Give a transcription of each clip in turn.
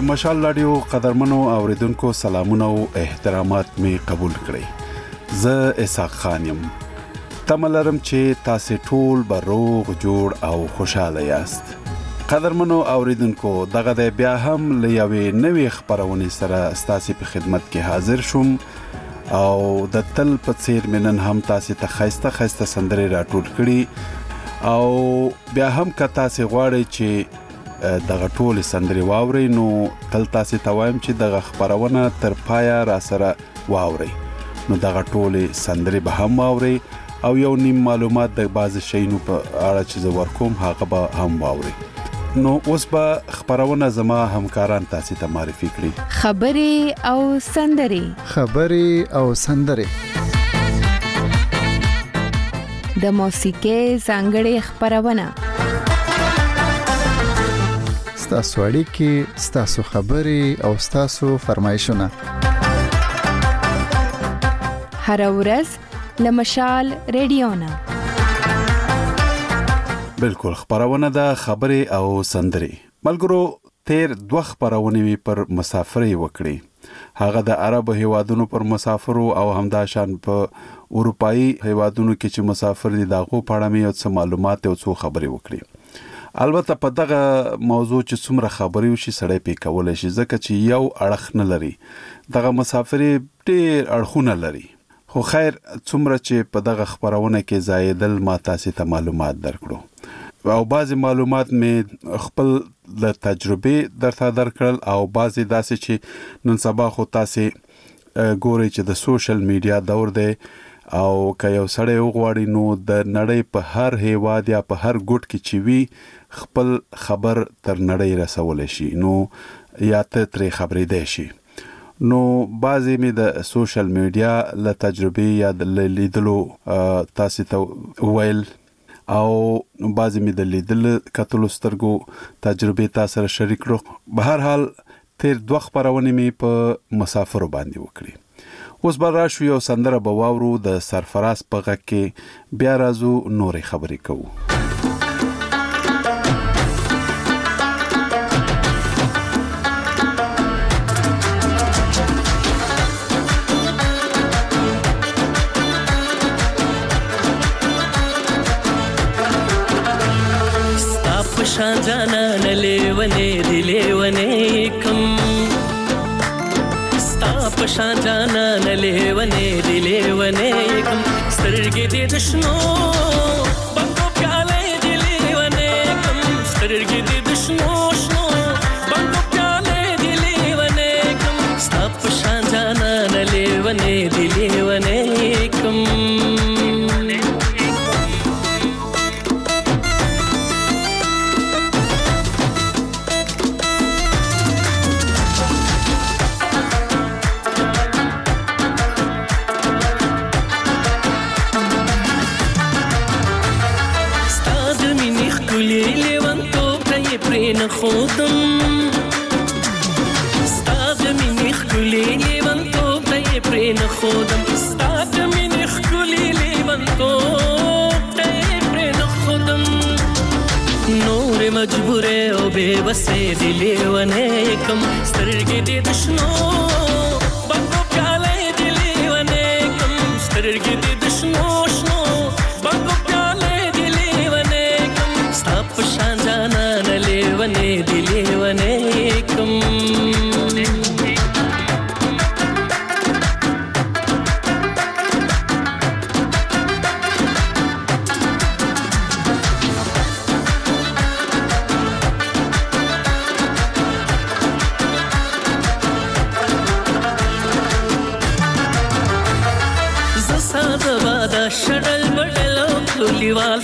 مشال رادیو قدرمنو اوریدونکو سلامونه او احترامات می قبول کړئ. زه اسحاق خان یم. تملرم چې تاسو ټول به روغ جوړ او خوشاله یاست. قدرمنو اوریدونکو دغه د بیا هم لوي نوې خبرونه سره تاسو په خدمت کې حاضر شوم او د تل په څیر منن هم تاسو ته خسته سندري راټول کړي او بیا هم که تاسو غواړئ چې دغه ټول سندري واوري نو تل تاسو ته وایم چې دغه خبرونه تر پایا را سره واوري نو دغه ټول سندري به هم واوري او یو نیم معلومات د بعض شینو په اړه چې زه ورکوم هغه به هم واوري. نو اوس به خبرونه زما همکاران تاسو ته معرفي کړي. خبري او سندري د موسیقي څنګه خبرونه ستاسو اړیکې، ستاسو خبري او ستاسو فرمایشونه هر ورځ لمشال رادیونا بالکل خبرونه د خبري او سندري ملګرو تیر دوه خبرونه پر مسافرۍ وکړي. هغه د عرب هیوادونو پر مسافرو او همدا شان په اروپאי هیوادونو کې چې مسافر دي دغه په اړه مې څه معلومات او څه خبري وکړي. البته په دغه موضوع چې څومره خبري وشي سړی پې کولای شي ځکه چې یو اړخ نه لري. دغه مسافري ډېر اړخونه لري. خو خیر څومره چې په دغه خبرونه کې زایدل ما تاسو ته معلومات درکړو او بعضی معلومات مې خپل د تجربه درته درکړل او بعضی داسې چې نن سبا خو تاسو ګورئ چې د سوشل میډیا دور دی او که یو سړی وغواړي نو د نړۍ په هر هیواد یا په هر ګوټ کې چې وي خپل خبر تر نړۍ رسول شي نو یا ته ترې خبرې دی شي. نو بعضی می د سوشل میډیا له تجربه یا د لیدلو تاسو ته ویل او بعضی می د لیدل کتلو سترګو تجربه تاسو سره شریک کړو. به هر حال تیر دوه خبرونه می په مسافرو باندې وکړي. اوس به راشو یو سندره به واورو د سرفراز په غږ کې بیا راځو نورې خبرې کوو. شان جانا نلیونے دلیونے کم ستا پشان جانا نلیونے دلیونے کم سترگی دی دشنو بنگو پیالے دلیونے کم سترگی دی دشنو شنو بنگو پیالے دلیونے کم ستا پشان جانا نلیونے دلیونے کم خودم ستاد مینی خلی لیوان تو تای پرین خودم ستاد مینی خلی لیوان تو تای پرین خودم نور مجبوره او بے وسه دی لیوانه کم سترګې دې دشنو بنگو پیاله دی لیوانه کم سترګې دې دشنو شنو بنگو پیاله دی لیوانه کم ستا په شان جانا لیوانه دی لیوانه کم شړل بډلو کلیوال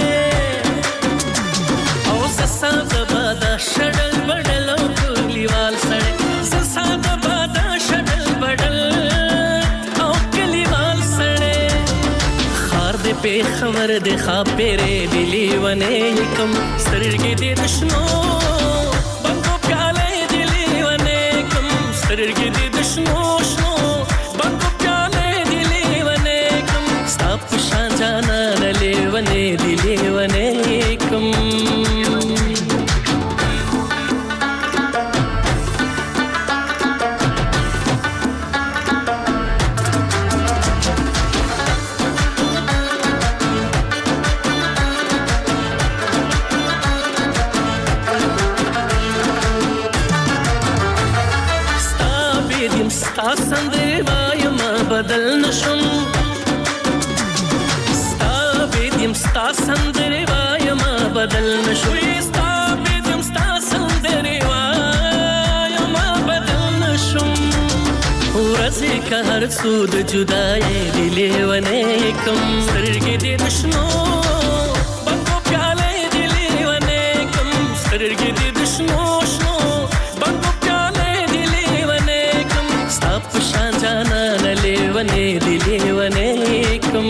سړې او زسا د بادا شړل بډلو کلیوال سړې زسا د بادا شړل بډل او کلیوال سړې خار دې په خبر دې خاپېره دی لیوانه کم سترګې دې دشنو بنگو پیاله دی لیوانه کم سترګې دې دشنو شنو بنگو پیاله دی لیوانه کم ستا په شان جانا لیوانه دی لیوانه کم ستا سندري وايما بدل نشو ستا بيدم ستا سندري وايما بدل نشو ورزي كهر سود جداي دي ليونه کم سترګې دې دشنو بنگو پیاله دي ليونه کم سترګې دې دشنو شنو بنگو پیاله دي ليونه کم ستا پشان جانا ليونه دي ليونه کم.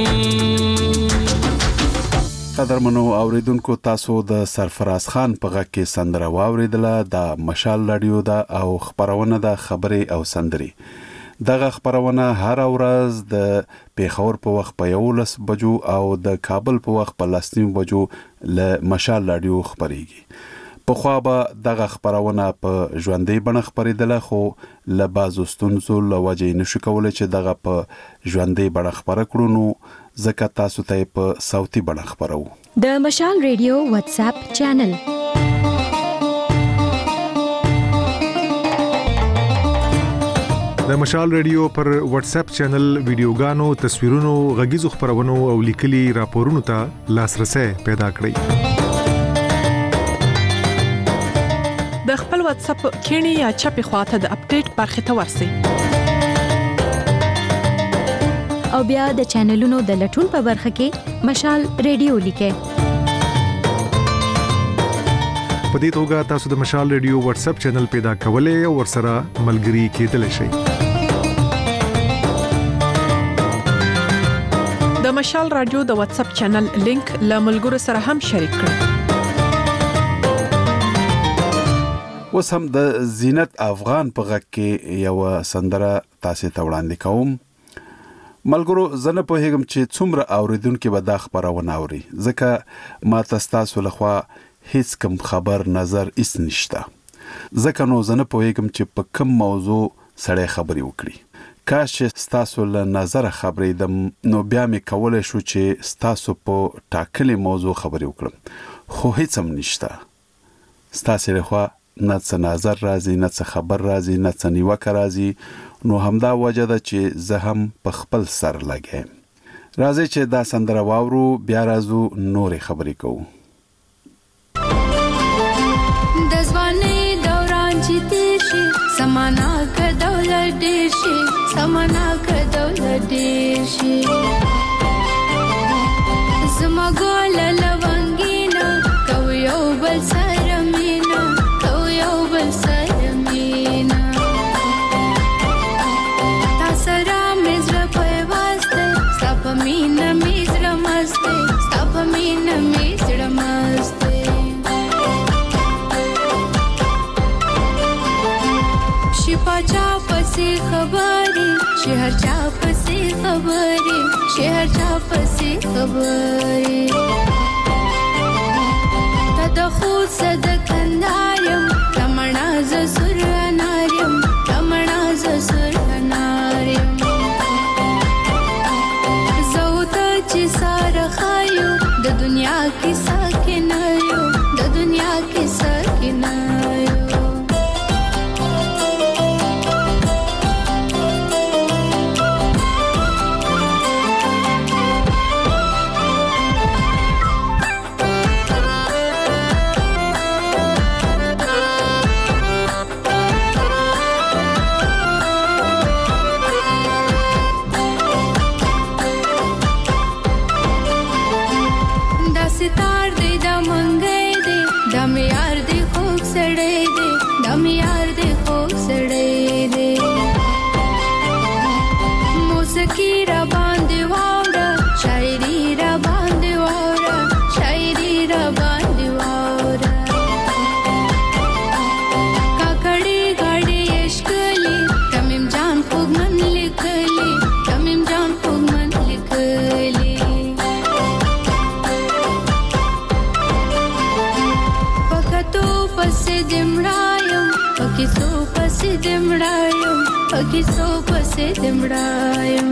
قدرمنو اوریدونکو تاسو د سرفراز خان په غږ کې سندره واوریدله د مشال رادیو دا او خبرونه د خبري او سندري دغه خبرونه هر ورځ د پیښور په وخت په 11 بجو او د کابل په وخت په 9 بجو له مشال رادیو خبريږي. په خو به دغه خبرونه په ژوندۍ بڼه خبرېدله خو له بازو ستونزو له وجې نشو کولای چې دغه په ژوندۍ بڼه خبره کړو نو ځکه تاسو ته په صوتي بڼه خبرو. د مشال ریډیو واتس اپ چینل د مشال ریډیو پر واتس اپ چینل ویډیوګانو، تصویرونو، غږیزو خبرونو او لیکلي راپورونو ته لاسرسي پیدا کړئ. د خپل واتس اپ کینی یا چپی خواته د اپډیټ برخه ته ورسئ او بیا د چینلونو د لټون په برخه کې مشال ریډیو لیکئ. په دې توګه تاسو د مشال ریډیو واتس اپ چینل پیدا کولای او ورسره ملګري کېدلی شئ. د مشال رادیو د واتس اپ چینل لینک له ملګرو سره هم شریک کړئ. اوس هم د زینت افغان په غږ کې یو سندره تاسو ته وړاندې کوم. ملګرو زنه په هیګم چې څومره اوریدونکو به دا خبرونه اوري ځکه ما تاسو لخوا هیڅ کم خبر نظر اس نشته ځکه نو زنه په هیګم چې په کوم موضوع سره خبري وکړي. کاش تاسو له نظر خبرې دم نو بیا مې کولای شو چې تاسو په ټاکلي موضوع خبري وکړم خو هیڅ هم نشته. تاسو لخوا نه څه نظر راځي نه څه خبر راځي نه څه نیوکه راځي نو همدا وجه ده چې زه هم په خپل سر لګم. راځي چې دا سندره واورو بیا راځو نورې خبرې کوو. د ځوانۍ دوران چې تیر شي سمانا که دولت ډیر شي سمانا که دولت ډیر شي زما ګل لونګینا کو یو بل سره مینا کو یو بل سره مینا تاسو را مزر په واسطه ستپ مینا مزر مسته ستپ مینا مزر مسته پاچا پسې خبرې شهر چا پسې خبرې شهر چا پسې خبرې تا د خود صد کندارم رمنا ز سر انارم رمنا ز سر انارم زوت چې سار خایو د دنیا کې ساکن یو د دنیا کې ساکن یو किसो पसे दिमड़ायम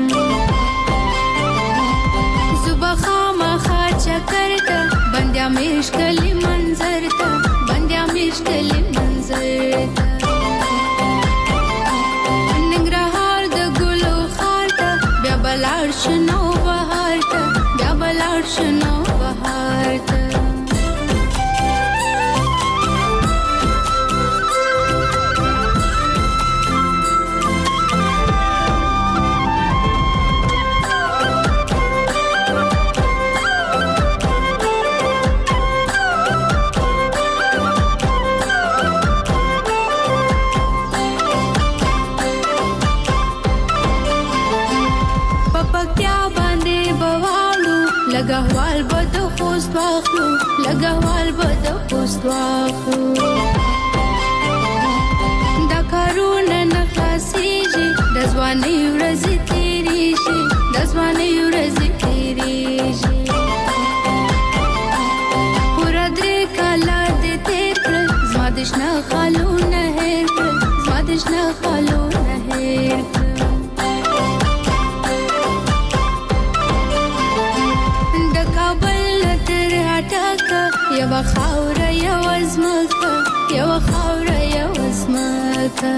सुबह खामा खाचा करता बंद्या मिश्कली मंजरता बंद्या मिश्कली मंजरता निंग्रहार द गुलो खारता ब्या बलार शनो बहारता ब्या बलार शनो बहार لګهوال به د خوست واخلو لګهوال به د خوست واخلو دا کارونه نه خلاصېږي د ځوانۍ ورځې تېرېږي د ځوانۍ ورځې تېرېږي پوره 3 کاله دې تېر کړل زما د شنه خالونه هېر کړل زما د شنه خالونه هېر کړل یو خاوره یو ازمکه یو خاوره یو ازمکه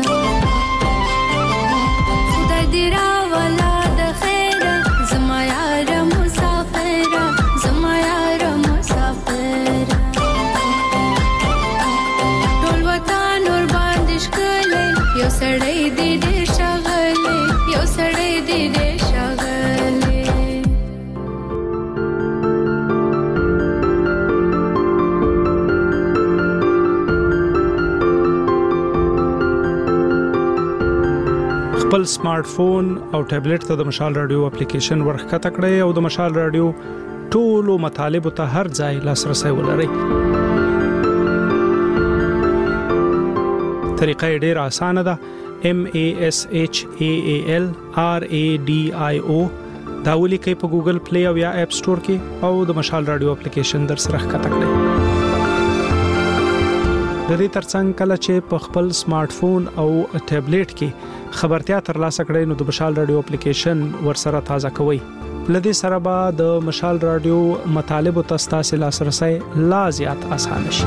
خدای دې راولا د خیره زما یاره مسافره زما یاره مسافره ټول وطن ور باندې ښکلی یو سړی دې ډېر ښاغلی یو سړی دې ډېر ښاغلی خپل سمارټ فون او ټابلیټ ته د مشال رادیو اپلیکیشن ورخکته کړئ او د مشال رادیو ټولو مطالبه ته هر ځای لاسرسي ولرئ. طریقه ډېر اسانه ده. MASHALRADIO دا ولیکئ په ګوګل پلی او یا اپ سٹور کې او د مشال رادیو اپلیکیشن در سره ښکته کړئ. د دې ترڅنګ کله چې په خپل سمارټ فون او ټابلیټ کې خبرتیا ترلاسه کړئ نو د مشال رادیو اپلیکیشن ورسره تازه کوئ. لدې سره به د مشال رادیو مطالبه تاسو لاسرسي لا زیات آسان شي.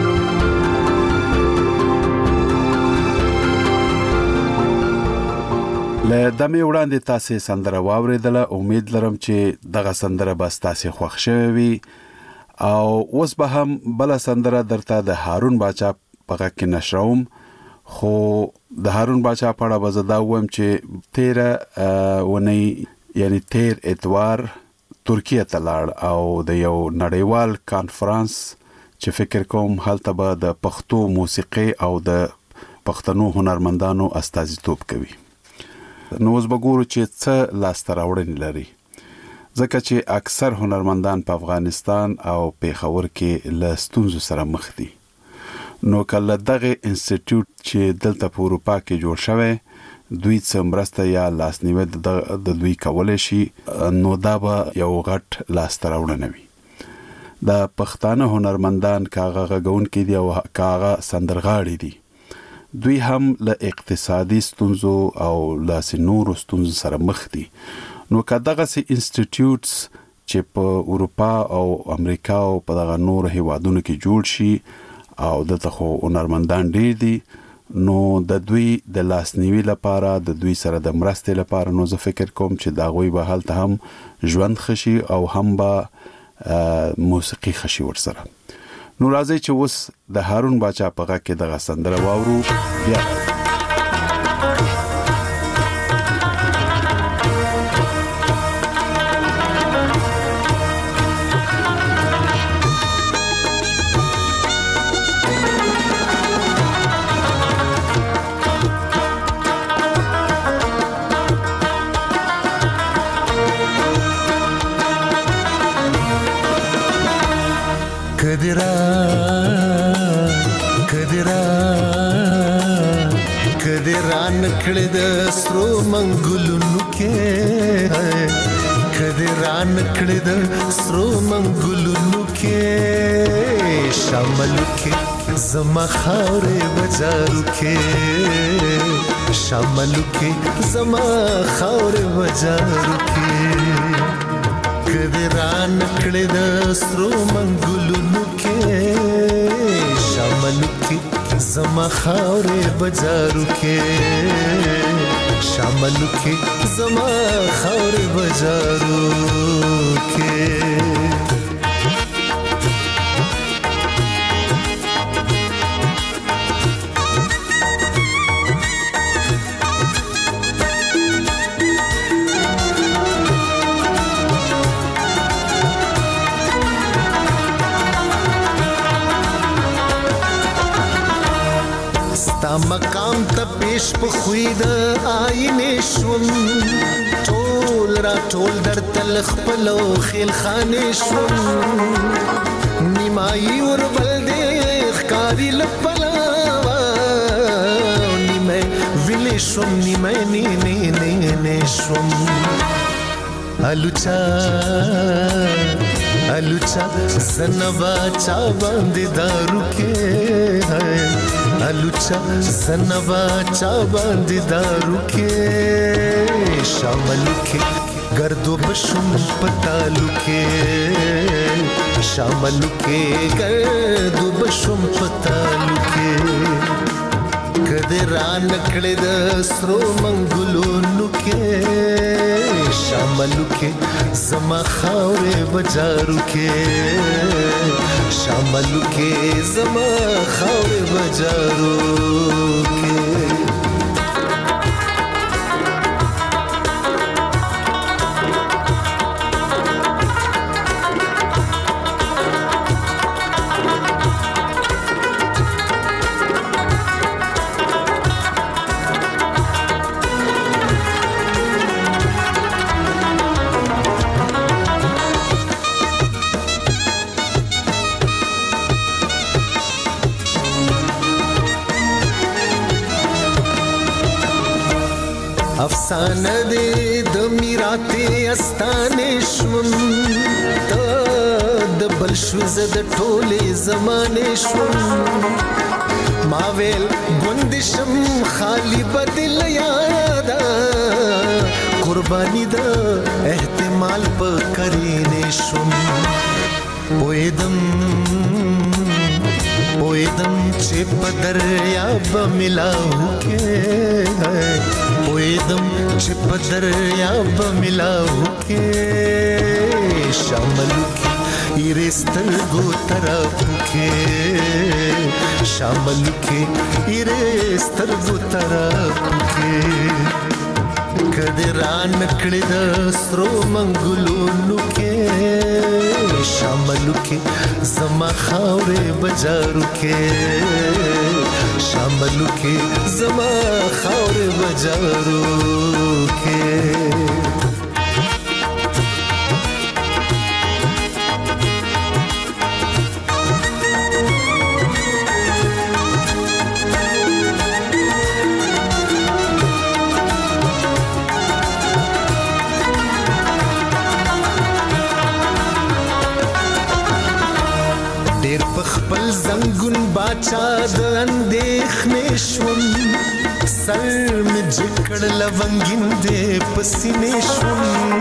له دمه وړاندې تاسو سندره واوریدله. امید لرم چې دغه سندره به تاسو خوښ شوي وي او اوس به هم بل سندره درته د هارون باچا په کې نشروم. خو د هارون باچا په اړه وزدا وم چې 13 ونی یعنی 13 اتوار ترکیه ته لاړ او د یو نړیوال کانفرنس چې فکر کوم هلته به د پښتو موسیقي او د پښتنو هنرمندانو استازیتوب کوي. نو اوس به ګورو چې څه لاسته راوړنې لري ځکه چې اکثر هنرمندان په افغانستان او پیښور کې له ستونزو سره مخ دي. نو کله دغه انسټیټیوټ چې دلته په اروپا کې جوړ شوی دوی څمرسته یا لاسنیوي د دوی کولای شي نو دا به یو غټ لاسته راوړنه وي. د پښتانه هنرمندان کاغه غون کې دی او کاغه سندرغاړي دي. دوی هم له اقتصادي ستونزو او له نورو ستونزو سره مخ دي. نو کداغه سي انسټیټیوټس چې په اروپا او امریکا او په دغه نور هیوادونو کې جوړ شي او دغه هنرمندان ډیر دي نو د دوی د لاسنیوي لپاره د دوی سره د مرستې لپاره نو زه فکر کوم چې دا غوي به حالت هم ژوند خشي او هم به موسیقي خشي ورسره. نو راځي چې اوس د هارون باچا په غږ کې دغه سندره واورو بیا کدران کړه د سرو منګلونو کې کدران کړه د سرو منګلونو کې شامل کې زما خاورې بازارو کې شامل کې زما خاورې بازارو کې کدران کړه د سرو منګلونو کې شامل کې زما خاورې بازارو کې شامل کې زما خاورې بازارو کې مقام ته پیش په خوې د آینې شوم ټول راټول درته خپلو خیل خانې شوم نیمایي وربل دې ښکاري لپلاوه نیمه ویلې شوم نیمه نه شوم الوچا زنبا چا باندې دارو کې الوچا زنبا چا باندې دارو کې شاملو کې گردو بشم پتالو کې شاملو کې گردو بشم پتالو کې کده را نکړې د سرو منګلونو کې شاملو کې زما خاورې بجارو کې شاملو کې زما خاورې بجارو کې افسانه دې د میراته استانې شوم ته د بل شو زه د ټولې زمانې شوم ما ویل ګوندشم خالی بدل یادا قرباني د احتمال په کرینې شوم پویدم چې په دریاب ملاو کې پویدم چې په دریاب ملاو کې شاملو کې ایرستر گو طرف کې شاملو کې ایرستر گو طرف کې کده را نکړې د سرو منګلونو کې شاملو کې زما خاورې بجارو کې شاملو کې زما خاورې بجارو کې خپل زنګون باچا د اندېښنې شوم سر مې جکړ لونګین دې پسینې شوم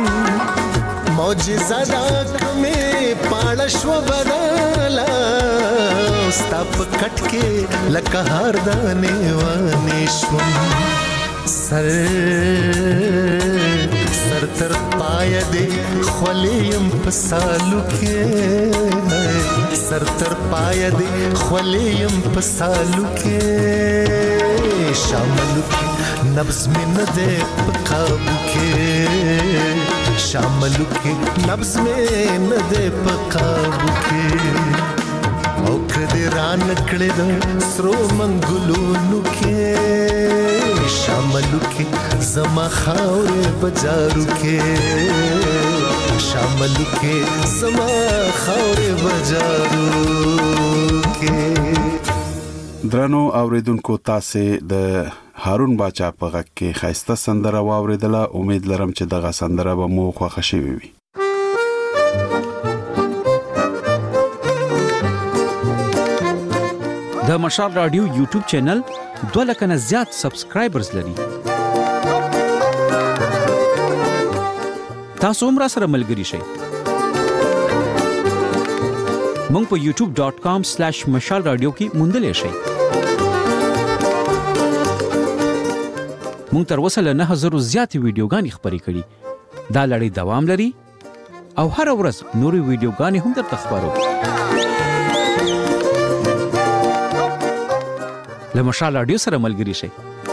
معجزه دا کمې پاړه شوه بدله ستا په کټ کې لکه هار دانې وانې شوم سر تر پایه دې خولې یم په سالو کې سر تر پایه دې خولې یم په سالو کې شاملو کې نبض مې نه دی په قابو کې شاملو کې نبض مې نه دی په قابو کې او کدی را نکړې د سرو منګلونو کې شاملو کې زما خاورې بجارو کې شاملو کې زما خاورې بجارو کې درنو اوریدونکو تاسو د هارون باچا په غږ کې خاسته سندره واوریدله امید لرم چې دغه سندره به مو خوښ شي وي د مشال رادیو یوټیوب چینل 2 لک نه زیات سبسکرایبرز لري تاسو هم را سره ملګري شئ مونږ په youtube.com/mashalradio کې موندلې شئ مونږ تر اوسه له 9000 زیات ویډیوګانې خپرې کړې دا لړۍ دوام لري او هر ورځ نوري ویډیوګانې هم درته خبرو له مشال رادیو سره ملګري شئ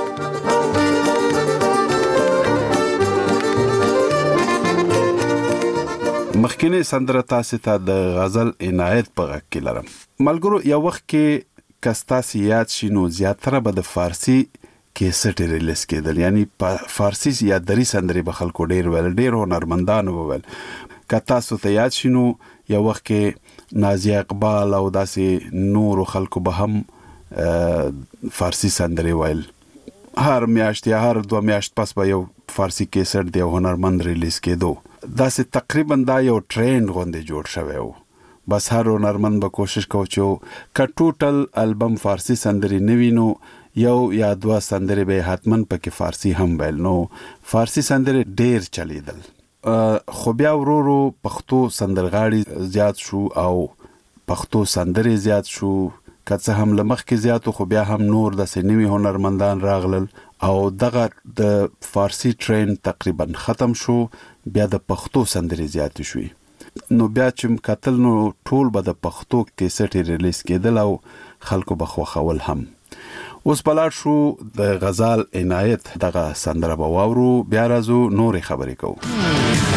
مخکینه سندره تاسو ته د غزل عنایت په غږ کې لرم ملګرو یو وخت کې کستا سیات شینو زیاتره به د فارسی کیسټ ریلیز کېدل، یعنی په فارسی یا دری سندرې به خلکو ډیر ویل، ډیر هنرمندانو ویل. که تاسو ته یاد شینو یو وخت کې نازیه اقبال او داسې نورو خلکو به هم فارسی سندرې ویل. هر میاشت یا هر 2 میاشت پس به یو فارسی کیسټ د یو هنرمند ریلیز کېدو. داسې تقریبا دا یو ټرینډ غوندې جوړ شوی و. بس هر هنرمند به کوشش کوي چې که ټوټل البم فارسی سندرې نه وي نو یو یا 2 سندرې به حتما پکې فارسی هم ویل. نو فارسی سندرې ډیر چلیدل. خو بیا ورو پښتو سندرغاړي زیات شو او پښتو سندرې زیات شو، که څه هم له مخکې زیاتو خو بیا هم نور داسې نوي هنرمندان راغلل او دغه د فارسی ټرین تقریبا ختم شو، بیا د پښتو سندرې زیاتې شوې. نو بیا چې کتل نو ټول به د پښتو کیسټ ریلیز کېدل او خلکو به خوښول هم. اوس بلاړ شو د غزال عنایت دغه سندره به واورو، بیا راځو نورې خبرې کوو.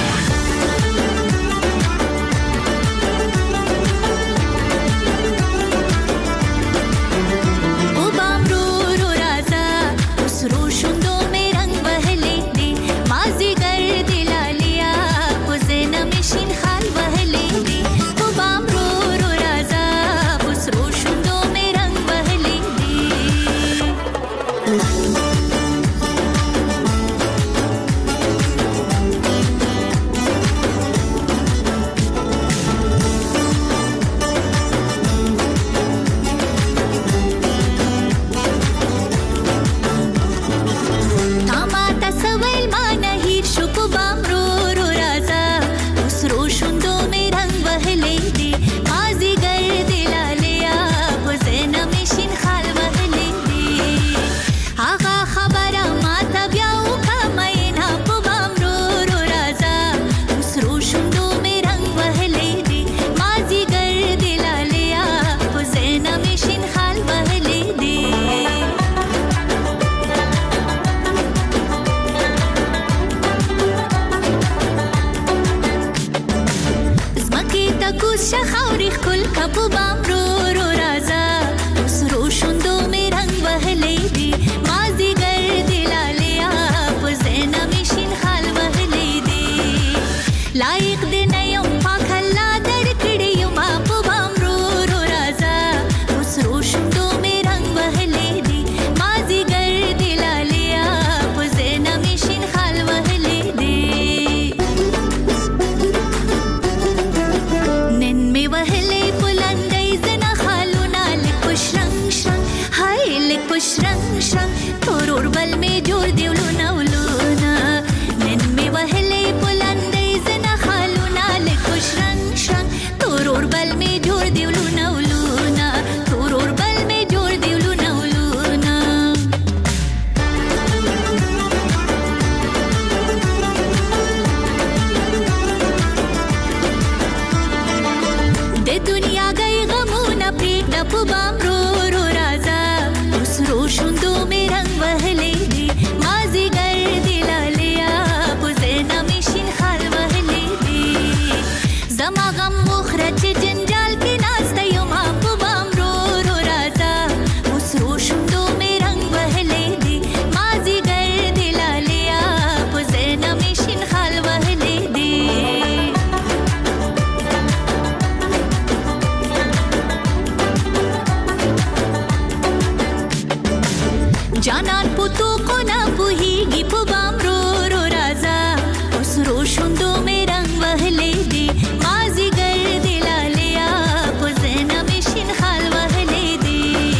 جانان پتو کو نا پوهیږي په بام رو رو راځه اوس رو شوندو مې رنگ وهلې دي مازی ګر دی لالیا په زنه مې شین خال وهلې دي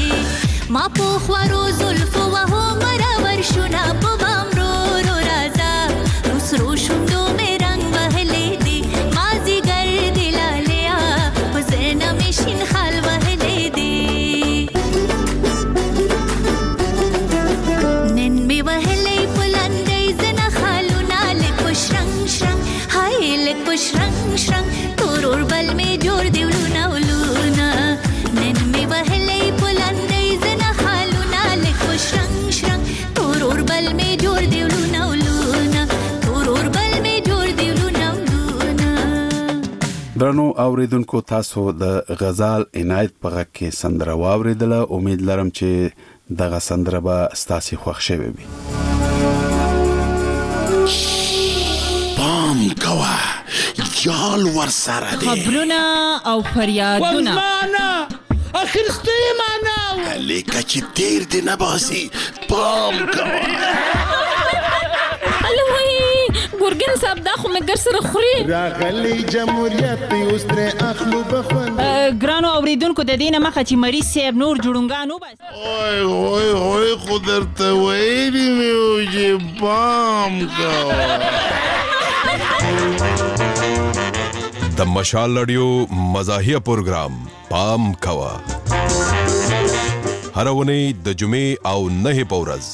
ما په خورو زلفو وهو مرور شونا په بام رو رو راځه اوس رو شوندو مې رنگ وهلې دي مازی ګر دی لالیا په زنه مې شین خال وهلې دي شرنګ شرنګ تورور بل می جوړ دی ولونه ولونه نن می وهلې پلاندې زنه خالونه لکه شرنګ شرنګ تورور بل می جوړ دی ولونه ولونه تورور بل می جوړ دی ولونه ولونه. درنو اوریدونکو تاسو د غزال عنایت په غږ کې سندره واوریدله. امید لرم چې دغه سندره به ستاسو خوښ شوي وي. پام کوه جال ور سره دی خبرونه او فریادونه ورمانه اخرستی معنا لیکه چې تیر دی نه باسي پام کوه ګورګین صاحب دا خو مګر سره خوري راغلی جمهوریت اوس تر اخلو بخون ګرانو اوریدونکو د دینه مخه چې مریض صاحب نور جوړونګانو بس اوه قدرت ویلی میو چې پام کوه. د مشال رادیو مزاحیه پروګرام پام کوه هر ونی د جمعې او نه په ورځ.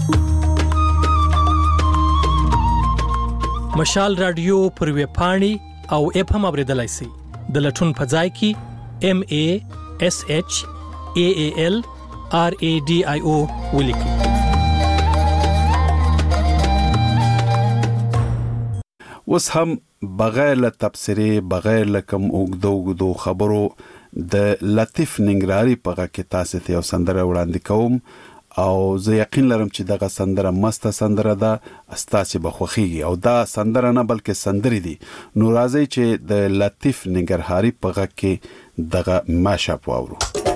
مشال رادیو پر ویب پاڼې او اپ هم اوریدلای شئ. د لټون په ځای کې MASHALRADIO ولیکئ. اوس هم بغیر له تبصرې بغیر له کوم اوږدو خبرو د لطیف ننګرهاري په غږ کې تاسو ته یو سندره وړاندې کوم او زه یقین لرم چې دغه سندره مسته سندره ده ستاسو به خوښیږي او دا سندره نه بلکې سندرې دي. نو راځئ چې د لطیف ننګرهاري په غږ کې دغه ماشاپ واورو.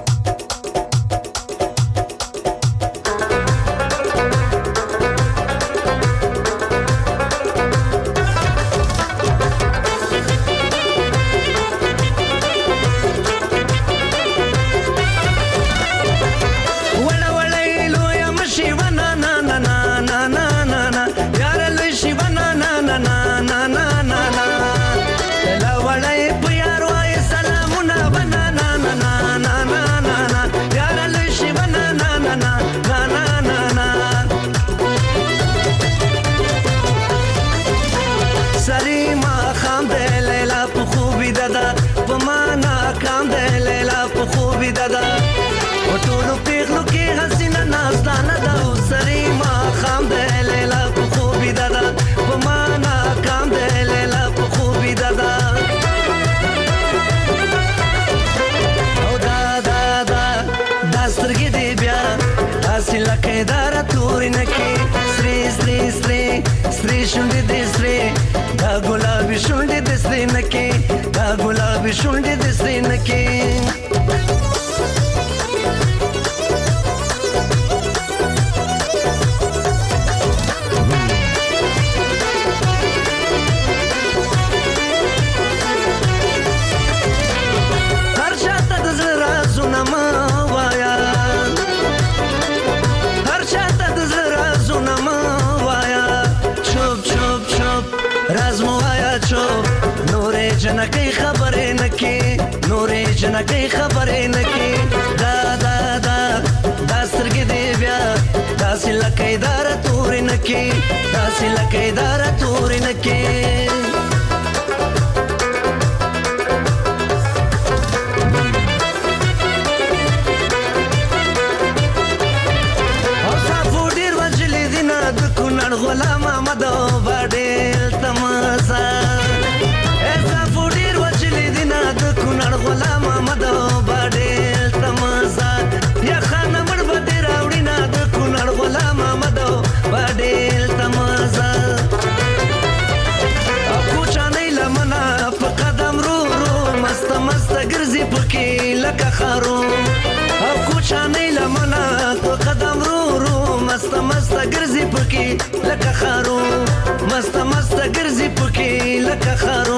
شونډې د سرې نکې هر چاته د زړه رازونه مه وایه هر چاته د زړه رازونه مه وایه چوپ چوپ چوپ راز مو وایه چوپ نورې جنکۍ خبرې نکې نورې جنکۍ خبرې نکې دا دا دا دا سترګې دې بیا داسې لکۍ داره تورې نکې داسې لکۍ داره تورې نکې او صافو ډېر وجلې دي نه د کونړ غلام احمد بابا ډېر تماسه غلام احمد باډېل تماسا یا خان مړ بده راوړي نه د کونړ غلام احمد باډېل تماسا او کوچانې لمنه په قدم رو رو مست مست ګرځي پکې لکه خارو او کوچانې لمنه په قدم رو رو مست مست ګرځي پکې لکه خارو مست مست ګرځي پکې لکه خارو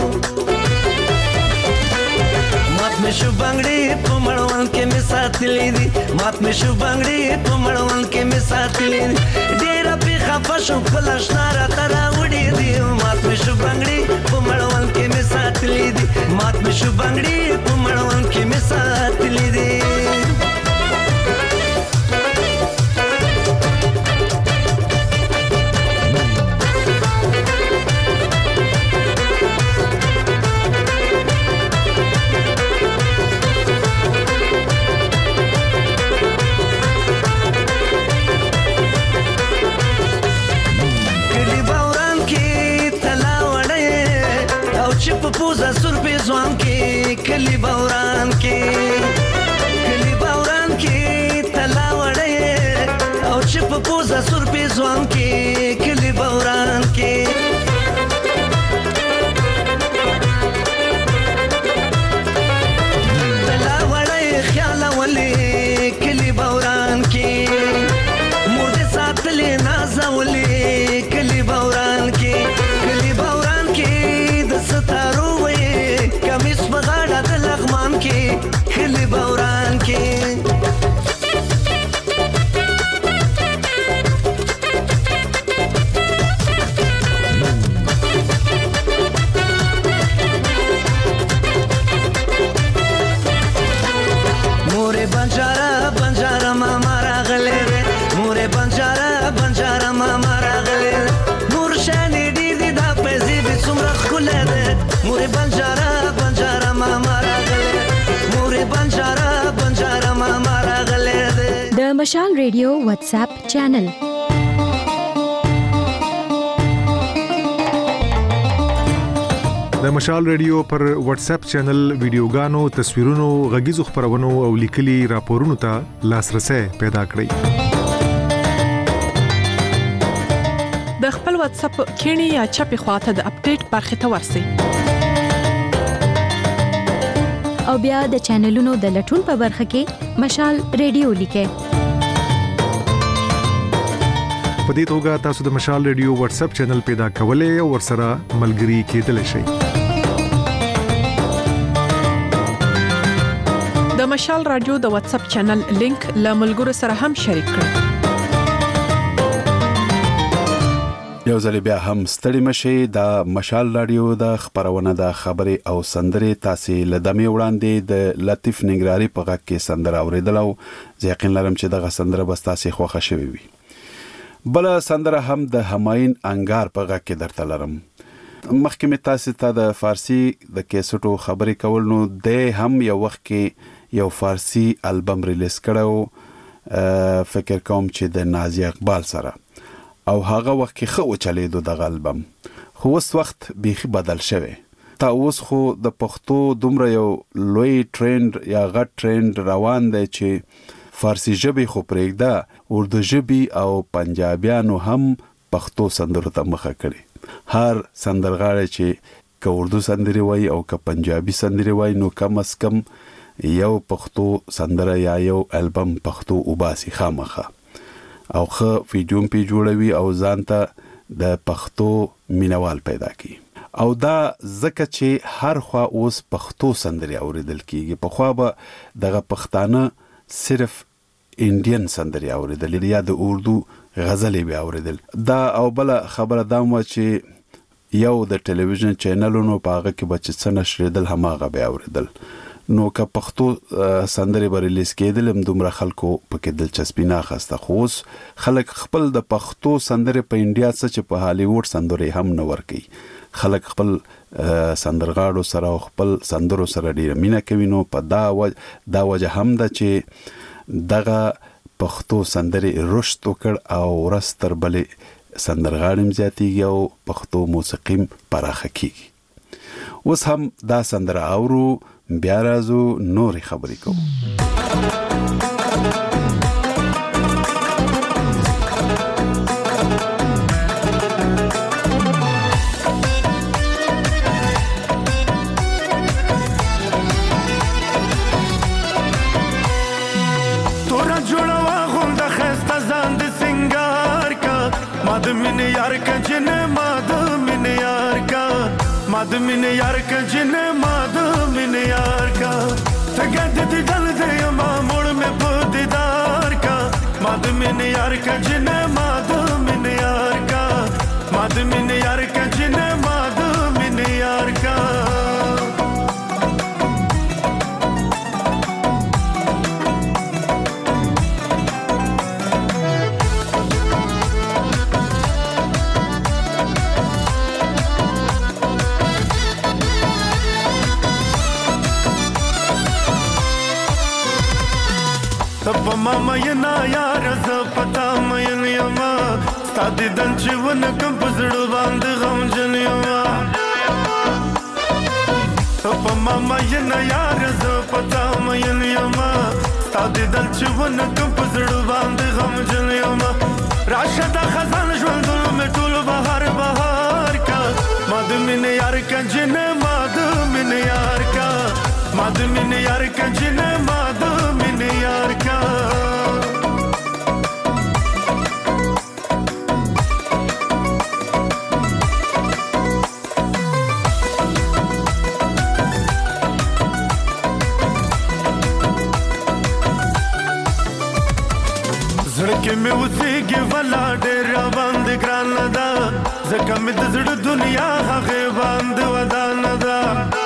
مې شو بنگړې په مړوند کې مې ساتلې دي مات مې شو بنگړې په مړوند کې مې ساتلې دي ډېر په خفه شو خپل اشنا راته راوړې دي مات مې شو بنگړې په مړوند کې مې ساتلې دي مات مې شو بنگړې په مړوند کې مې ساتلې دي پوزا سر په ځوان کې کلی باوران کې تلا وړې په پوزا سر په ځوان کې کلی بوران کې بلا وړې خیال ولې کلی بوران کې مور دې ساتلې نازولې کلی بوران کې کلی بوران کې د ستارو وې کمیس بغاړه د لغمان کې کلی بوران کې بنجارا ماما راغله مور بنجارا ماما راغله مور شانې دې دا پېزې به څومره خله ده مور بنجارا ماما راغله مور بنجارا ماما راغله د مشال ریډیو واتس اپ چینل د مشال ریډیو پر واتس اپ چینل ویډیوګانو تصویرونو غږیزو خبرونو او لیکلي راپورونو ته لاسرسي پیدا کړئ د خپل واتس اپ کینی یا چپی خواته د اپډیټ برخه ته ورسی او بیا د چینلونو د لټون په برخه کې مشال ریډیو لیکه په دې توګه تاسو د مشال ریډیو واتس اپ چینل پیدا کولای او ورسره ملګري کېدلی شئ د مشال رادیو د واتس اپ چینل لینک له ملګرو سره هم شریک کړئ یو ځل بیا هم ستړي مشي د مشال رادیو د خبرونه د خبري او سندري تاسو لدمه وړاندې د لطیف نګراري په غږ کې سندره اوریدل او یقین لرم چې دغه سندره به تاسو خوښه شوي وي بل سندره هم د هماین انګار په غږ کې درته لرم مخکې مې تاسو ته د فارسی د کیسټو خبري کول نو د هم یو وخت کې یو فارسی البم ریلیز کړو فکر کوم چې د نازي اقبال سره او هغه وخت کې خو چلیدو د البم خو اوس وخت بیخي بدل شوی تا اوس خو د پښتو دومره یو لوی ټرند یا غټ ټرند روان دی چې فارسی ژبه خو پرېږده اردو ژبه او پنجابیانو هم پښتو سندرو ته مخه کړي هر سندرغاړی چې که اردو سندري وای او که پنجابي سندري وای نو کم از کم یو پښتو سندره یا یو البم پښتو وباسي خامخه او خو ویډیو په جوړوي او ځانته د پښتو مینوال پیدا کی او دا زکه چې هر خوا اوس پښتو سندري اوریدل کیږي په خوا به دغه پښتانه صرف انډین سندري اوریدل یا د اردو غزلې به اوریدل دا او بل خبره دا مو چې یو د ټلویزیون چینلونو په هغه کې بچ څه نشریدل هماغه به اوریدل نو که پښتو سندري به ریلیز کېدل هم دومره خلکو پکې دلچسپي نه اخسته خو خلک خپل د پښتو سندري په انډیا څخه چې په هالیوډ سندري هم نه ورکي خلک خپل سندرغاړو سره او خپل سندرو سره ډیر مینه کوي نو په دا وجه هم ده چې دغه پښتو سندري رشد وکړ او ورستر بلې سندرغاړم زیاتیږي او پښتو موسیقي پراخه کیږي اوس هم دا سندره اورو بیا راځو نورې خبرې کوو مادمین یار کا جن مادمین یار کا مادمین یار کا جن مادمین یار کا تگد دل دے ما موڑ میں دیدار کا مادمین یار کا جن مادمین یار کا مادمین یار کا جن مادمین یار کا تب ماما ینا یار ز پتا مې نیما ستادي دل چې ون کم پزړو باندې غم جنیما تب ماما ینا یار ز پتا مې نیما ستادي دل چې ون کم پزړو باندې غم جنیما راشد خزان ژوندون مې ټول بهار بهار کا ما د مینې یار کنجنه ما د مینې یار کا ما د مینې یار کنجنه ما د مینې یار کا زړه مې اوسېږي ولا ډېر باندې ګران ده ځکه مې د زړه دنیا هغه باندې ودان ده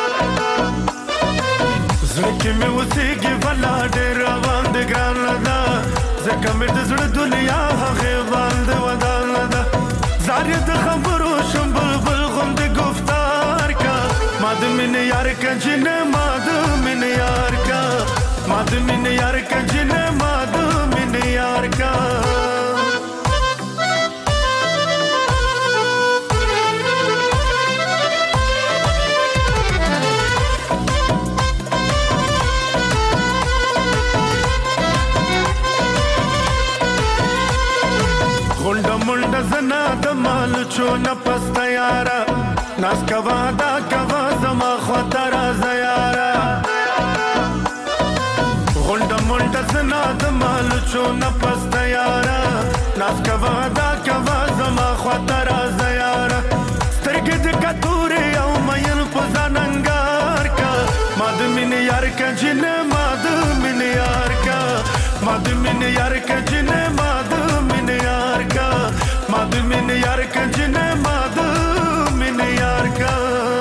زړه مې اوسېږي ولا ډېر باندې ګران ده ځکه مې د زړه دنیا هغه باندې ودان ده زارې د خبرو شم بلبل غوندې گفتار کا ما د مینې یار کنجنه ما د مینې یار کا ما د مینې یار کنجنه ما د مینې یار کا غونډه منډه زنا د مال چونه پسته یارا ناس کوا دا کوا زما خواته راځه یارا غونډه منډه زنا د مال چونه پسته یارا ناس کوا دا کوا زما خواته راځه یارا سترګې د کتورې او مین په ځان انګار کا ما د مینې یار کنجنه ما د مینې یار کا ما د مینې یار کنجنه ما د مینې یار کا ما د مینې یار کنجنه ما د مینې یار کا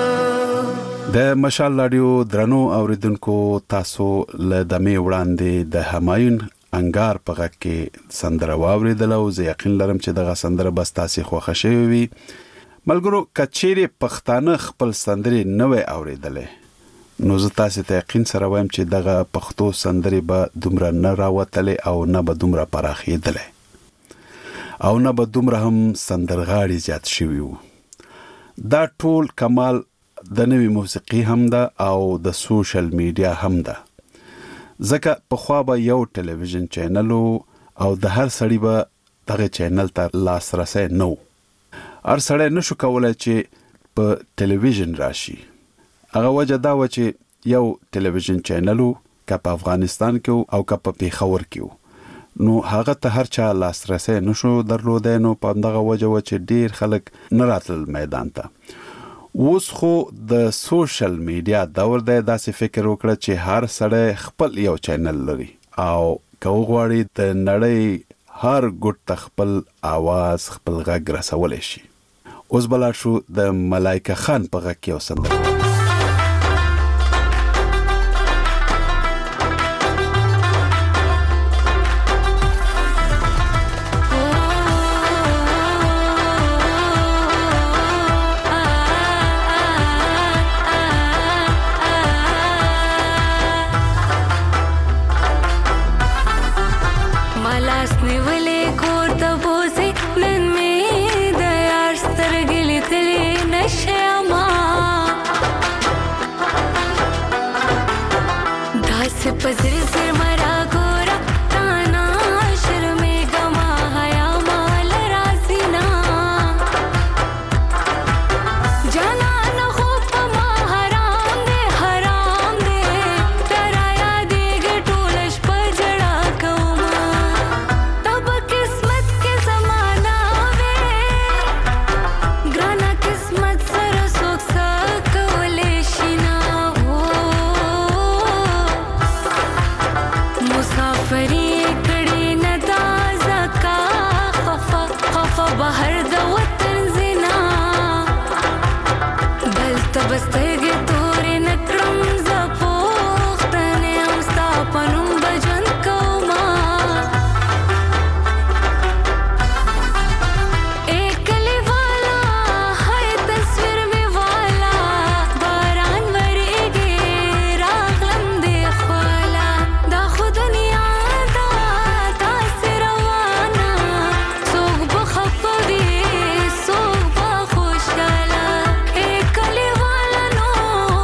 د مشال رادیو درنو اوریدونکو تاسو له دمه وړاندې د همایون انګار په غږ کې سندره واوریدل او زه یقین لرم چې دغه سندره بس تاسو خوښه شوي وي ملګرو کچېری پښتانه خپل سندري نوې اوریدلې نو زه تاسو ته یقین سره وایم چې دغه پښتو سندري به دومره نه راوتلې او نه به دومره پراخېدلې او نه به دومره هم سندرغاړي زیات شوي وو دا ټول کمال د نوې موسیقي هم ده او د سوشل میډیا هم ده ځکه په خوا به یو ټلویزیون چینل او د هر سړي به دغه چینل ته لاسرسی نه و هر سړی نشو کولی چې په ټلویزیون راشي هغه وجه دا و چې یو ټلویزیون چینل که په افغانستان کې او که په پیښور کې نو هغه ته هر چا لاسرسی نشو درلودی نو په همدغه وجه و چې ډېر خلک نه راتلل میدان ته اوس خو د سوشل میډیا دور دی داسې فکر وکړه چې هر سړی خپل یو چینل لري او که وغواړي د نړۍ هر ګوټ ته خپل आवाज خپل غږ رسولی شي اوس بلا شو د ملایکه خان په غږ کې یو سندره no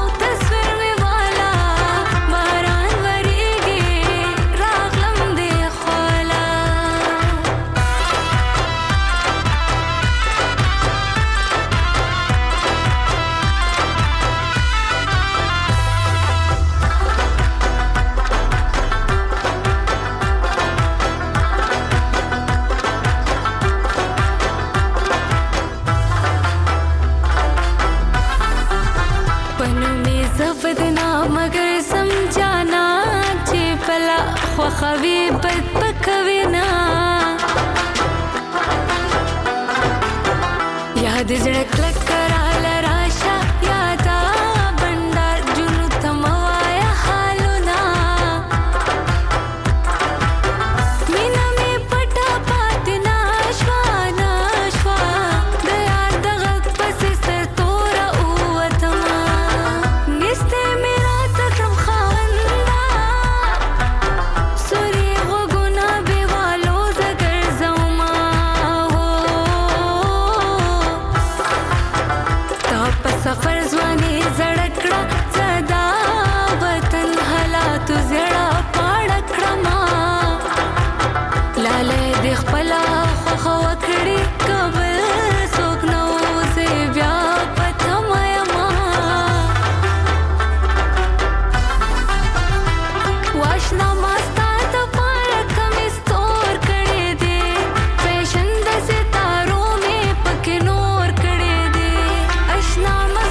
خوي بد پکوي نه یاد زړه کلک کراله راشه یادا بندار جنو تموایا حالونه مینا می پټا پات ناشوا ناشوا د یار دغه پس سر تور اوتما نسته میرا تکم خواندا سوري غوګنا بیوالو زګر زوما سفر ځواني زړکړه صدا وطن حالات زړه پاړه کړما لاله د خپل خو وکړي قبل څوک نو زه بیا پته ما واشنا مستا ته پاړه کم ستور کړي دي فیشن د ستارو می پکې نور کړي دي اشنا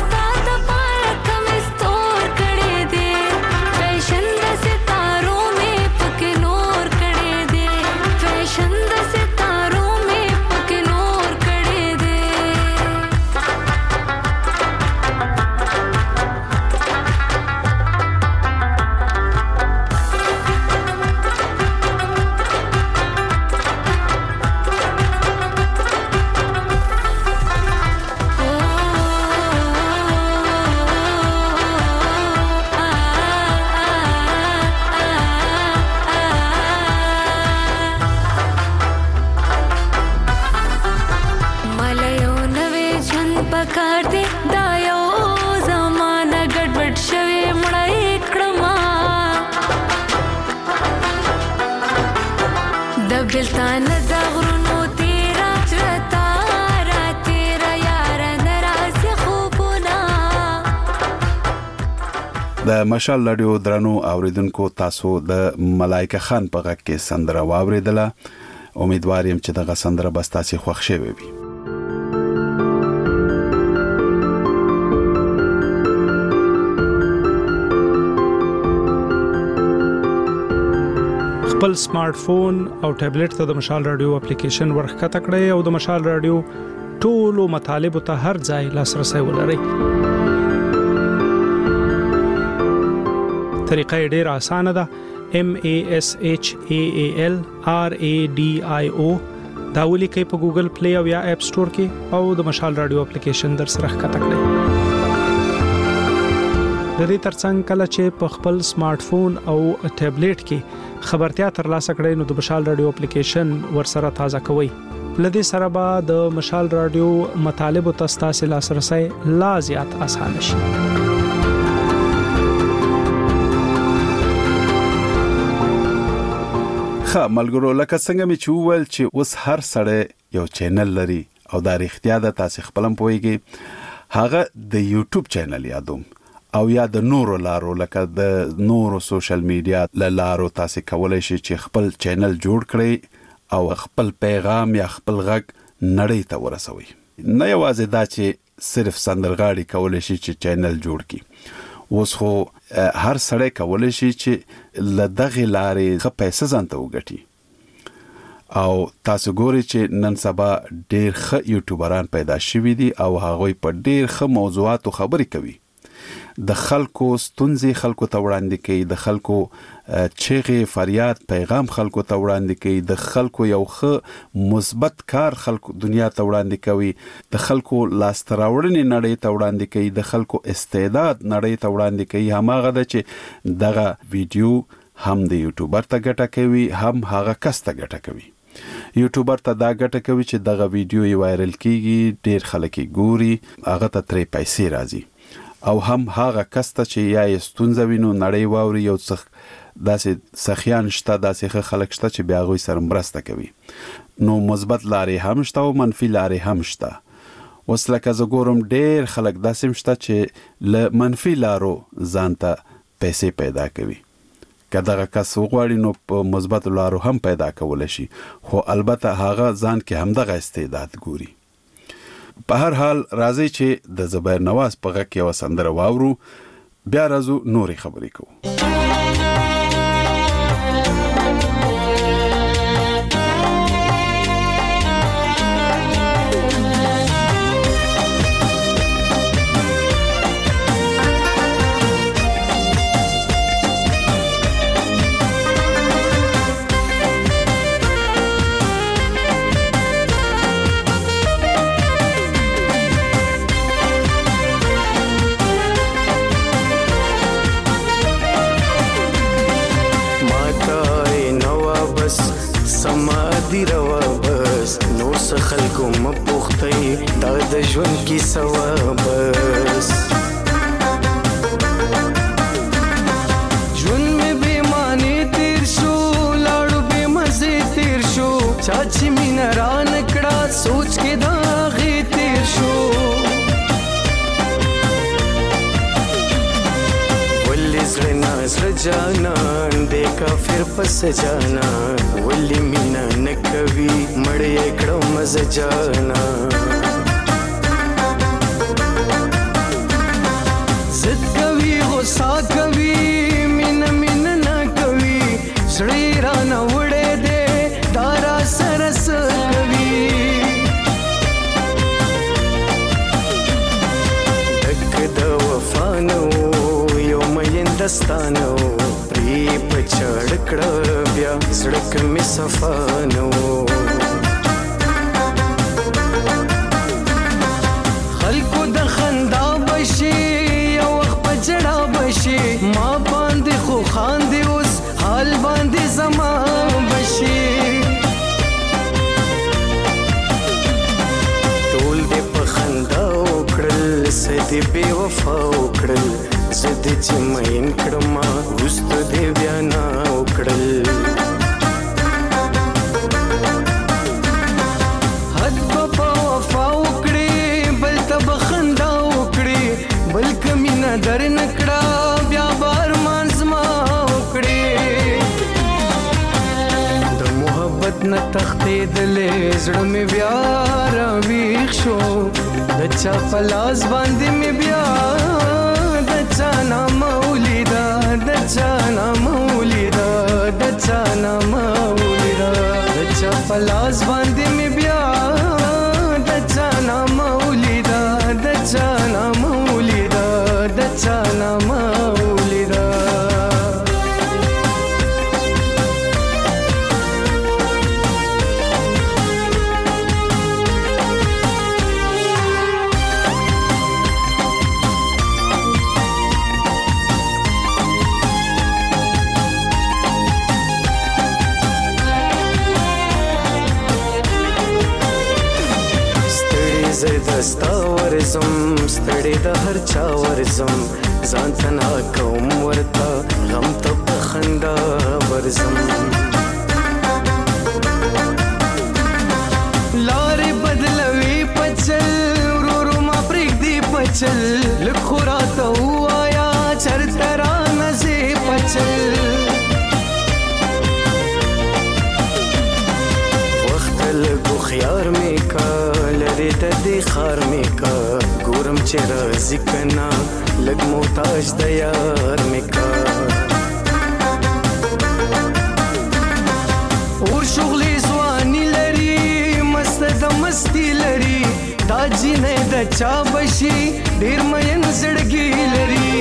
بلتان د غرونو تیرا چرتا را تیرا یار نراز خوبونه د مشال رادیو درنو اوریدونکو تاسو د ملائکه خان په غږ کې سندره واوریدله امیدوار یم چې دغه سندره به ستاسو خوښ شوي وي خپل سمارټ فون او ټابلیټ ته د مشال رادیو اپلیکیشن ورخکته کړئ او د مشال رادیو ټولو مطالبه ته هر ځای لاسرسي ولرئ طریقه ډېره اسانه ده MASHAALRADIO دا ولیکئ په ګوګل پلی او یا اپ سٹور کې او د مشال رادیو اپلیکیشن در سره ښکته کړئ د دې ترڅنګ کله چې په خپل سمارټ فون او ټابلیټ کې خبرتیا ترلاسه کړئ نو د مشال رادیو اپلیکیشن ورسره تازه کوئ لدې سره به د مشال رادیو مطالب او تاسو لاسرسي لا زیات اسانه شي ملګرو لکه څنګه می چوول چې اوس هر سړی یو چینل لري او دا اختیار د تاسو خپلم پويږي هغه د یوټیوب چینل یادوم او یا د نورو لارو لکه د نورو سوشل میډیا لارو تاسو کولای شئ چې خپل چینل جوړ کړئ او خپل پیغام یا خپل غږ نړۍ ته ورسوي نه یوازې دا چې صرف سندرغاړي کولای شي چې چینل جوړ کړي اوس خو هر سړی کولای شي چې لدغه لارې ښه پیسې ځانته وګټي او تاسو ګورئ چې نن سبا ډېر ښه یوټیوبران پیدا شوي دي او هغوی په ډېر ښه موضوعاتو خبرې کوي د خلکو ستونزې خلکو ته وړاندې کوي د خلکو چغې فریاد پیغام خلکو ته وړاندې کوي د خلکو یو ښه مثبت کار خلکو دنیا ته وړاندې کوي د خلکو لاسته راوړنې نړۍ ته وړاندې کوي د خلکو استعداد نړۍ ته وړاندې کوي هماغه ده چې دغه ویډیو هم د یوټیوبر ته ګټه کوي هم هغه کس ته ګټه کوي یوټیوبر ته دا ګټه کوي چې دغه ویډیو یې وایرل کیږي ډېر خلک یې ګوري هغه ته ترې پیسې راځي او هم هغه کس ته چې یا یې ستونزه وینو نړۍ واوري یو څه داسې سخیان شته داسې خلک شته چې بیا هغوی سره مرسته کوي نو مثبت لارې هم شته او منفي لارې هم شته اوس لکه زه ګورم ډېر خلک داسې شته چې له منفي لارو ځان ته پیسې پیدا کوي که دغه کس وغواړي نو په مثبت لارو هم پیدا کولی شي خو البته هغه ځان کې همدغه استعداد ګوري په هر حال راځي چې د زبیر نواز په غږ کې یوه سندره واورو بیا راځو نورې خبرې کوو سما دی روا بس نور څه خلکو مپوختي دا د ژوند کی سوا بس ژوند می بے معنی تیر شو لاړو بے مزه تیر شو چاچی مینا ران کړه سوچ کې دا غي تیر شو زړه جانان دې کافر پس جانا ولي مینا نکوي مړې کړو مزه جانا زد کوي غصه کوي مینا نه کوي زړه را نه وړې دې دارا سرس کوي دک د وفانو دستانو پری پچړ کړه بیا سړک می صفانو خلکو د خندا بشي یو وخت پجړه بشي ما باندې خو خاندي اوس حال باندې زما بشي ټول دې په خندا وکړل سدي بے وفا وکړل زدی چې مین کړما وست دې بیا نا وکړل حد په وفا وکړي بل تب خندا وکړي بل کمینا در نکړه بیا بار مانزما وکړي د محبت نه تختې دلې زړه می بیا را ویښ شو د چا پلاس باندې می بیا دچانا مولیدا دچانا مولیدا دچانا مولیدا دچا پلاس باندې می بیا دچانا مولیدا دچانا مولیدا دچانا مولیدا زدستا ورزم ستړي د هر چا ورزم ځان تنا کوم ورتا غم ته بخندا ورزم لارې بدلوي پچل ورو ما پرېږ دی پچل لکه راته وایا چرته را نزي پچل وخت لګو خيار می کا لري د دې خار می کا ګورم چې راځي کنا لګ محتاج د یار می کا اور شغلې ځواني لري مست د مستی لري دا جنې د چا بشي ډیر مین زړګي لري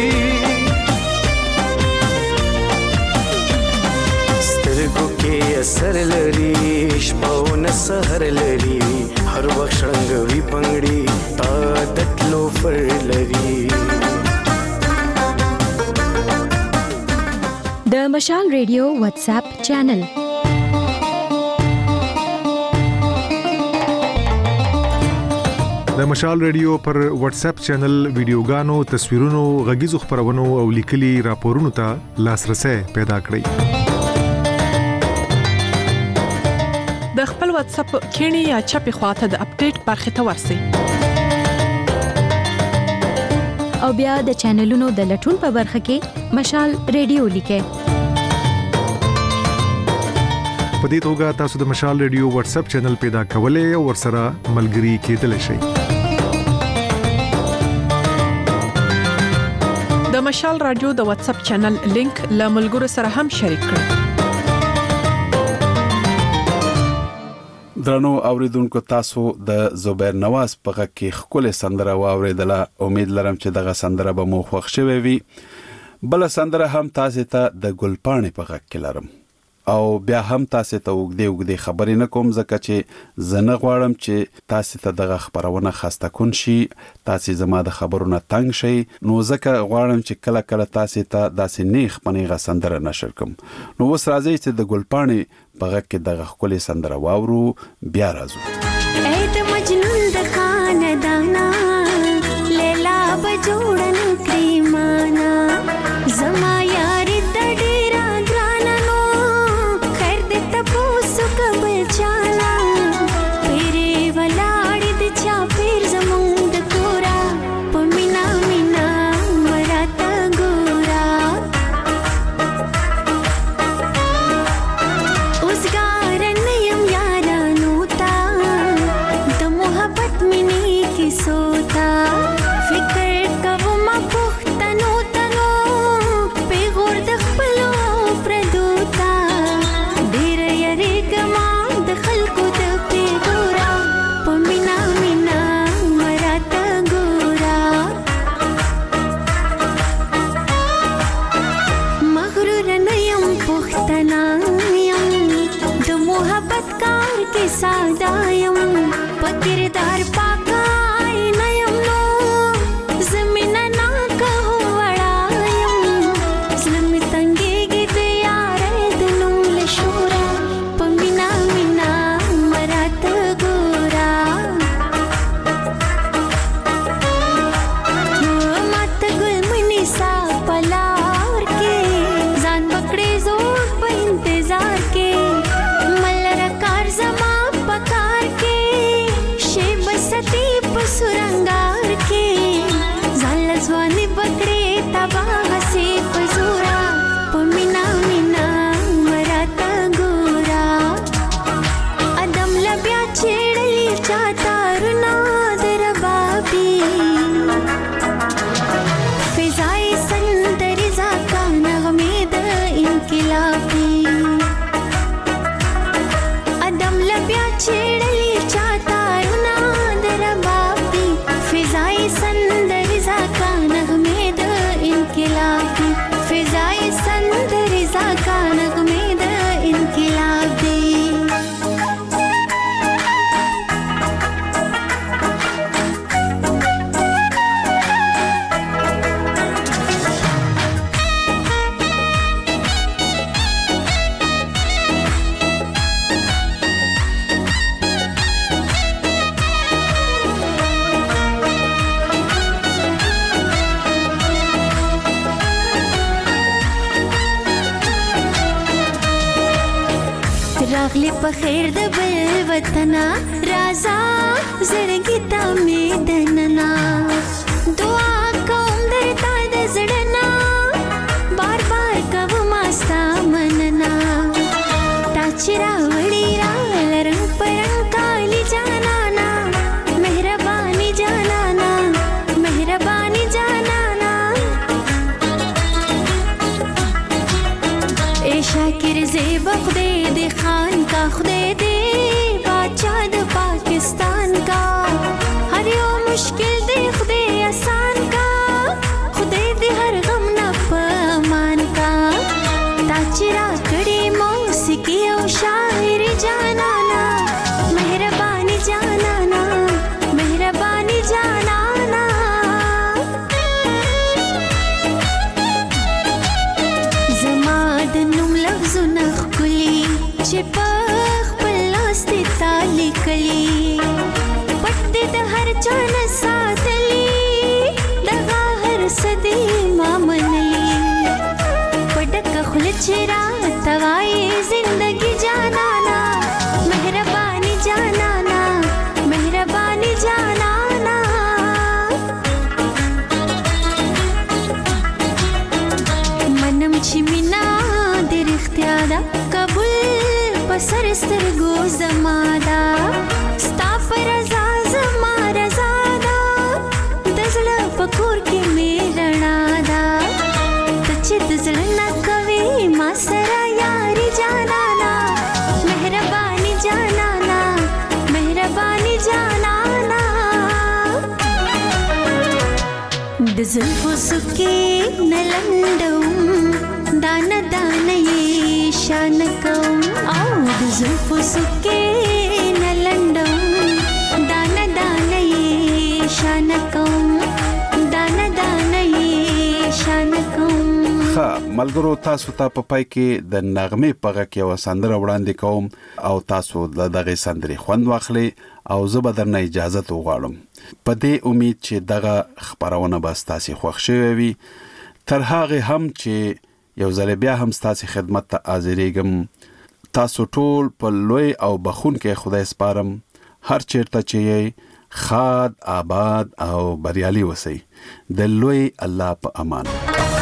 سترګو کې اثر لري شپو نه سحر لري هر وخت شړنګوي پنګړي تا دتلو فر لري د مشال ریډیو واتس اپ چینل د مشال ریډیو پر واتس اپ چینل ویډیوګانو تصویرونو غږیزو خبرونو او لیکلي راپورونو ته لاسرسي پیدا کړئ د خپل واتس اپ کینی یا چپی خواته د اپډیټ برخه ته ورسی او بیا د چینلونو د لټون په برخه کې مشال ریډیو لیکه په دې توګه تاسو د مشال ریډیو واتس اپ چینل پیدا کولای او ورسره ملګري کېدلی شئ د مشال رادیو د واتس اپ چینل لینک له ملګرو سره هم شریک کړئ درنو اوریدونکو تاسو د زبیر نواز په غږ کې خپل سندره واوریدله امید لرم چې دغه سندره به مو خوښ شوي وي بل سندره هم تاسو ته د ګلپاڼې په غږ کې لرم او بیا هم تاسو ته وګړي خبرې نه کوم ځکه چې زنه غواړم چې تاسو ته دغه خبرونه خسته کون شي، تاسو زما د خبرونو تنگ شي، نو ځکه غواړم چې کله کله تاسو ته داسې نیخ پنیغه سندره نشر کوم. نو اوس راځي چې د ګلپاڼې په غږ کې دغه خولي سندره واورو، بیا راځو. اې د مجنون د خاندانا لیلا بجوړن کریمانا زما یار د ډیرا ګرانانو خیر دې تاسو کبل چالا پیری ولاړ د چا پیر زمون د کورا پمینا مینا مراتا ګورا اوس ګارن یم یارانو تا د محبت منی کی سوتا فکر کوم پختنو تنو پیغور د خپلو پردوتا ډیر یری کما د خلکو د پیغورا پمینا مینا مراتا ګورا مغرور نه یم پختنا یم د محبت کار کې ساده یم پکردار پاکای نه یم نو زمین نه کهو وړا یم زلم تنګېږي د یارې د نوم له شوره پمینا مینا مراته ګوره ماته ګل منی سا پلار کې ځان پکړې زور په انتظار کې ملره کار زما پکار کې شی بستی په سرنګار کې ځان ځواني پکړې تبا هسي په زورا پمینا مینا مراته ګورا ادم لبیا چړلی چاته رنا در بابي فضای سندري زکا نغمه د انقلابي ادم لبیا چړلی چاته رنا در بابي فضای سندري زکا نغمه د انقلابي فضای سندري زکا نغمه د انقلابي راغلی په خیر د بل وطنا رازا زړګی ته مې دننا دعا کوم درته د زړنا بار بار کوم استا مننا تا چې راوړی را لرم پرنګ کالی جانانا مهرباني جانانا مهرباني جانانا اے شاکر زیب خدای دې خان کا خدای دې بادشاہ د پاکستان کا هر یو مشکل دې خدای آسان کا خدای دې هر غم نه پمان کا تا چې را کړې موسیقي او شاعري جانانا مهرباني جانانا مهرباني جانانا زما د نوم لفظونه ښکلي چې په خپل لاس دې تا لیکلي پټ دې د هر چا نه ساتلي دغه هر څه دې ما منلي په ډکه خوله چې راته وایې زندګي جانانا مهرباني جانانا مهرباني جانانا منم چې مینا دې رښتیا ده قبول په سر سترګو زما ده ستا په رضا زما رضا ده د زړه په کور کې مې رڼا ده ته چې د زړه نه کوې ما سره یاري جانانا مهرباني جانانا مهرباني جانانا د زلفو سکې نه لنډوم دانه دانه یې شان کوم او د زلفو سکه نه لندم دانه دانه شان کوم دانه دانه شان کوم. ها ملګرو تاسو ته په پای کې د نغمې په غږ کې یو سندره وړاندې کوم او تاسو دغه سندرې خوند واخلئ او زه به درنه اجازه وغواړم په دې امید چې دغه خبرونه به ستاسو خوښ شوي وي. تر هغه هم چې یو ځل بیا هم ستاسو خدمت ته حاضرېږم. تاسو ټول په لوی او بخونکې خدای سپارم. هر چیرته چې یې خاد آباد او بریالي وسی. د لوی الله په امان.